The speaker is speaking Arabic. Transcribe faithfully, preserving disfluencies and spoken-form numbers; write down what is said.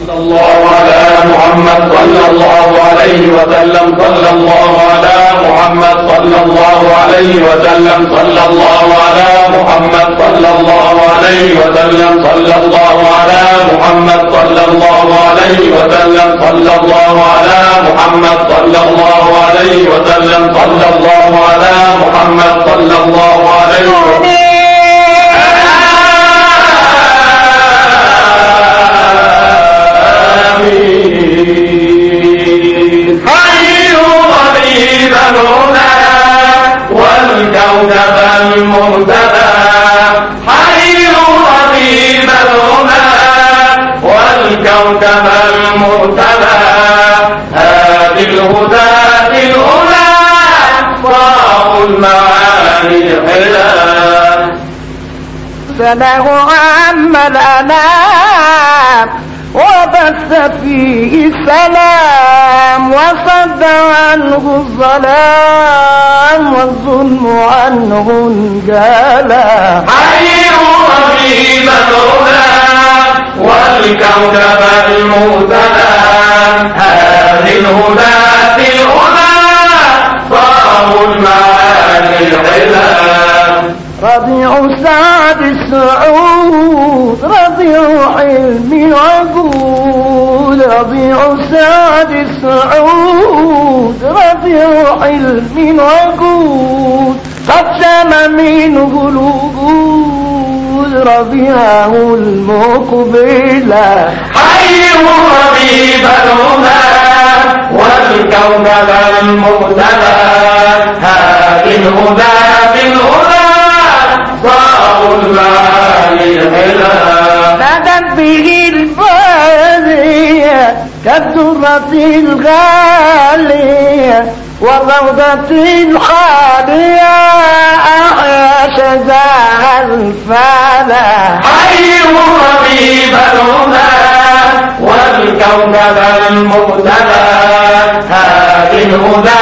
صلى الله على محمد صلى الله عليه وسلم صلى الله على محمد صلى الله عليه وسلم صلى الله على محمد صلى الله عليه وسلم صلى الله على محمد صلى الله عليه وسلم صلى الله على محمد صلى الله عليه وسلم صلى الله على محمد صلى الله عليه وسلم والكوكب المرتدى حي ربيب الهدى والكوكب المرتدى هادي الهدى الهدى صاح المعاني الحلى فله عم الأنام وبث فيه السلام وصد عنه الظلام والظلم عنه انجلى حي ربيب الهدى والكوكب المهتدى هذه الهدى في الهدى صاح المعاني الحلى ربيع سعد السعود ربيع حلم وجود ربيع سعد السعود ربيع حلم وجود قد سم منه الوجود ربيعه المقبلة حي ربيب الهدى والكوكب المهتدى هذه الهدى بالهدى صاح المعاني الحلى بدت به البادية كالدرة الغالية والروضة الخالية أحيا شجاع الفلا حي ربيب الهدى والكوكب المهتدى هذه الهدى